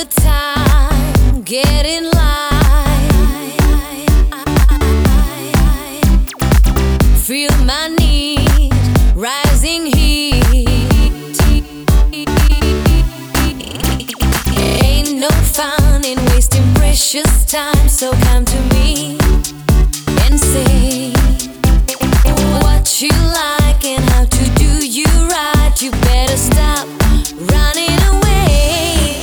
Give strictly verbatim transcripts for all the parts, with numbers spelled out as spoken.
the time, getting light. Feel my need, rising heat. Ain't no fun in wasting precious time, so come to me and say what you like and how to do you right. You better stop running away.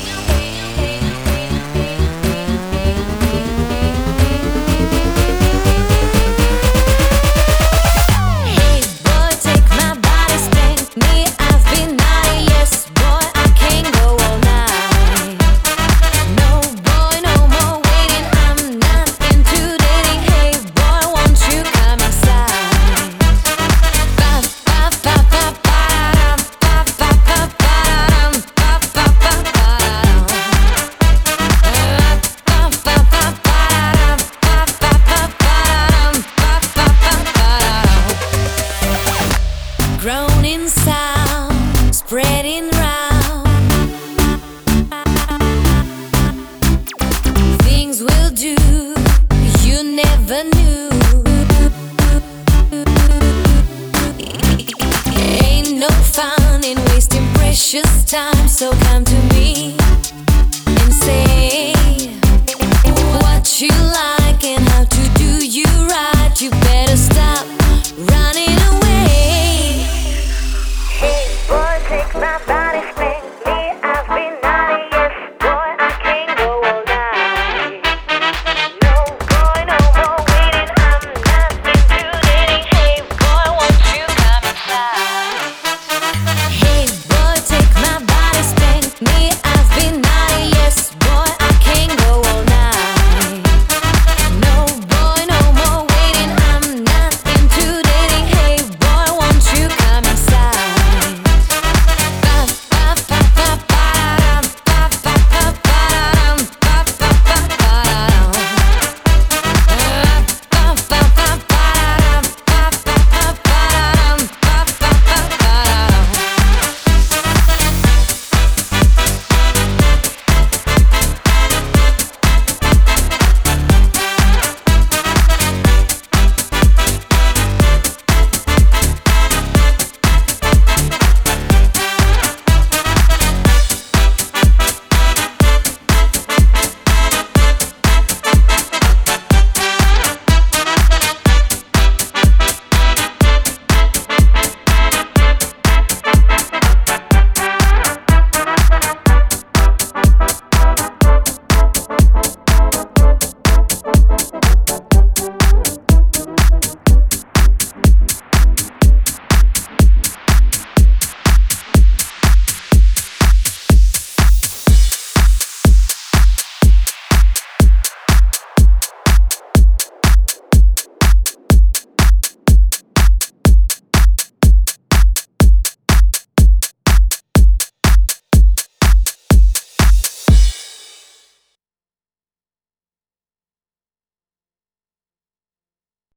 Hey boy, take my body, spank me. I've been naughty, yes boy, I can't go all night. No boy, no more waiting, I'm not into dating. Hey boy, won't you come inside? Ba ba ba ba ba ba ba ba ba ba ba ba ba. Grown in sound, spreading round. Things we'll do you never knew. Ain't no fun in wasting precious time, so come to me and say what you like and how to do you right. You better stop running away. Hey boy, take my